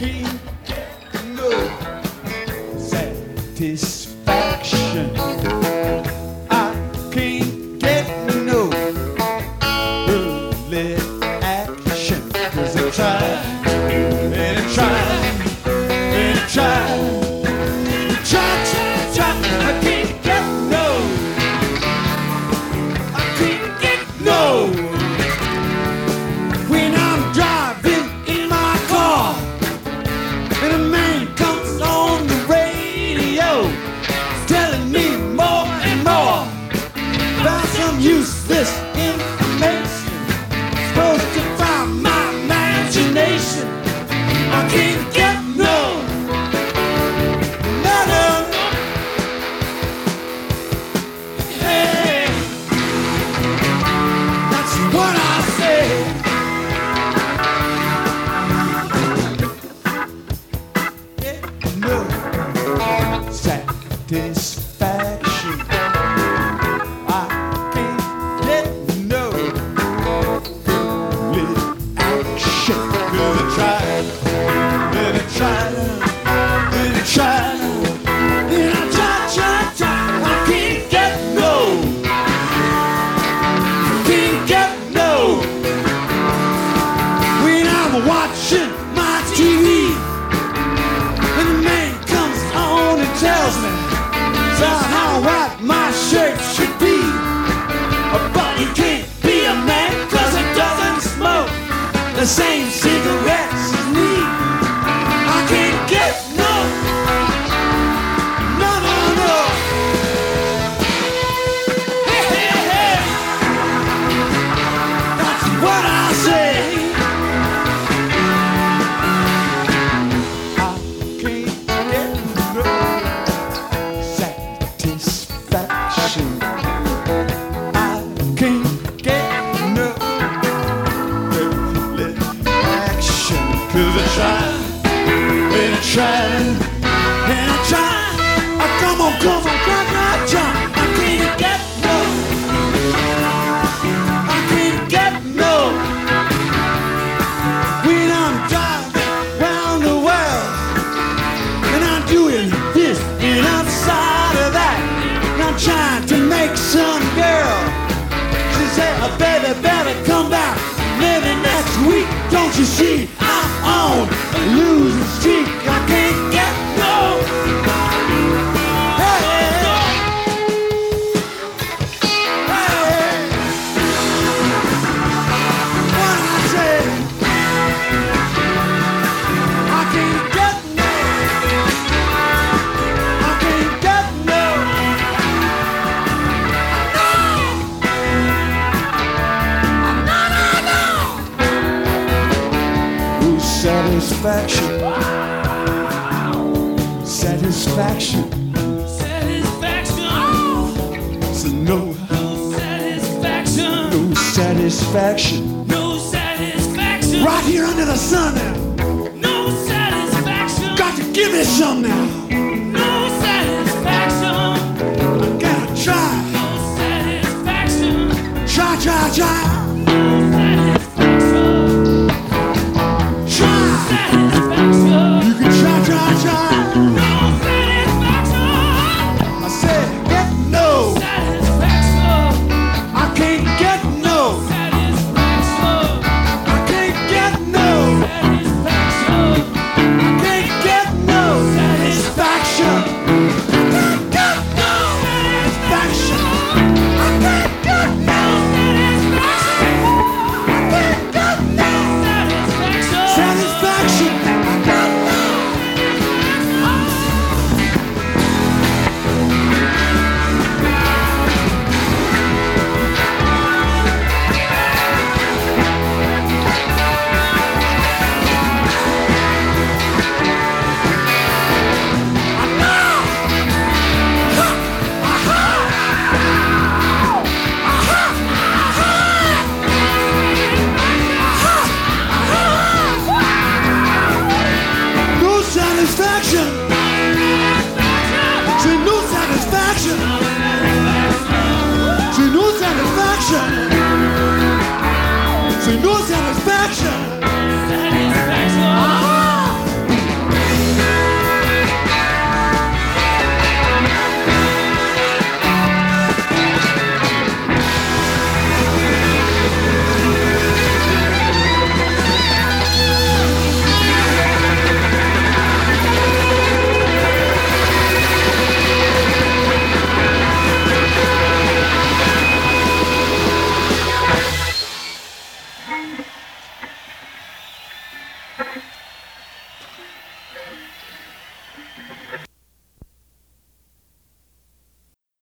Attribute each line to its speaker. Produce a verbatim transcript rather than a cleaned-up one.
Speaker 1: can't get no satisfaction. I can't get no early action. 'Cause I tried and I tried and I tried. Try, try, try. I can't get no. I can't get no. When I'm driving in my car and a man comes on the radio telling me more and more about some useless information supposed to find my imagination. I can't get no. No, no, no. Hey, that's what I say. No satisfaction. I can't get no little action. 'Cause I tried and I tried and I tried and I tried, tried, tried. I can't get no. I can't get no. When I'm watching my T V and the man comes on and tells me about how white my shirt should be. But he can't be a man 'cause he doesn't smoke the same cigarettes as me. I can't get no. No, no, no. Hey, hey, hey. That's what I say. I can't get no satisfaction. I can't get no little action. 'Cause I tried and I tried and I tried. I come on, come on, come on, jump. I can't get no. I can't get no. When I'm driving round the world and I'm doing this and outside of that, and I'm trying to make some girl. She said, "I better, better come back maybe next week. Don't you see I'm on a losing streak? I can't get no." Hey, hey, hey. What I say? I can't get no. I can't get no. No, no, no. Ooh, satisfaction. Satisfaction.
Speaker 2: Satisfaction.
Speaker 1: So no,
Speaker 2: Satisfaction.
Speaker 1: no satisfaction.
Speaker 2: No satisfaction.
Speaker 1: Right here under the sun now.
Speaker 2: No satisfaction.
Speaker 1: Got to give me some now.
Speaker 2: No satisfaction.
Speaker 1: I gotta try.
Speaker 2: No satisfaction.
Speaker 1: Try, try, try.
Speaker 2: Satisfaction.
Speaker 1: Try.
Speaker 2: Satisfaction.
Speaker 1: You can try, try, try.
Speaker 2: No satisfaction.
Speaker 1: I said, get no.
Speaker 2: Satisfaction.
Speaker 1: I can't get no.
Speaker 2: Satisfaction.
Speaker 1: I can't get no.
Speaker 2: Satisfaction.
Speaker 1: I can't get no satisfaction. I can't get no satisfaction. I can't get no satisfaction. I can't get no satisfaction. I got no. satisfaction. See no satisfaction.